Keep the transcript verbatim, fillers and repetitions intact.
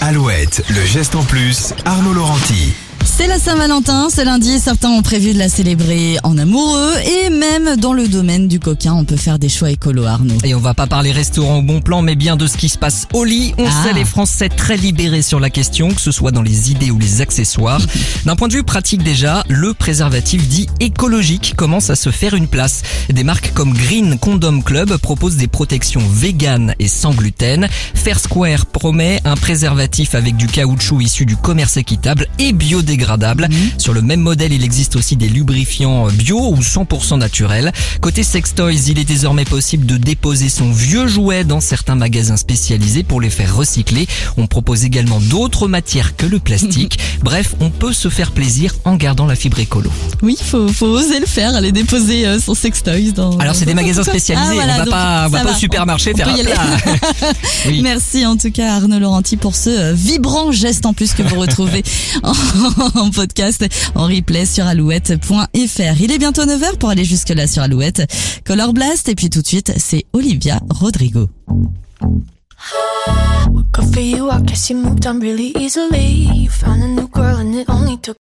Alouette, le geste en plus, Arnaud Laurenti. C'est la Saint-Valentin, ce lundi, certains ont prévu de la célébrer en amoureux et même dans le domaine du coquin, on peut faire des choix écolos, Arnaud. Et on va pas parler restaurant au bon plan, mais bien de ce qui se passe au lit. On Ah. sait les Français très libérés sur la question, que ce soit dans les idées ou les accessoires. D'un point de vue pratique déjà, le préservatif dit écologique commence à se faire une place. Des marques comme Green Condom Club proposent des protections véganes et sans gluten. Fair Square promet un préservatif avec du caoutchouc issu du commerce équitable et biodégradable. Dégradable. Mmh. Sur le même modèle, il existe aussi des lubrifiants bio ou cent pour cent naturels. Côté sextoys, il est désormais possible de déposer son vieux jouet dans certains magasins spécialisés pour les faire recycler. On propose également d'autres matières que le plastique. Bref, on peut se faire plaisir en gardant la fibre écolo. Oui, faut, faut oser le faire, aller déposer euh, son sextoys dans... Alors c'est des magasins spécialisés, Ah, voilà, on va donc, pas, on va ça pas va. au supermarché On faire peut y un plat. Oui. Merci en tout cas Arnaud Laurenti pour ce euh, vibrant geste en plus que vous retrouvez en, en podcast, en replay sur alouette point f r. Il est bientôt neuf heures pour aller jusque là sur Alouette. Color Blast et puis tout de suite c'est Olivia Rodrigo. Good for you, I guess you moved on really easily. You found a new girl and it only took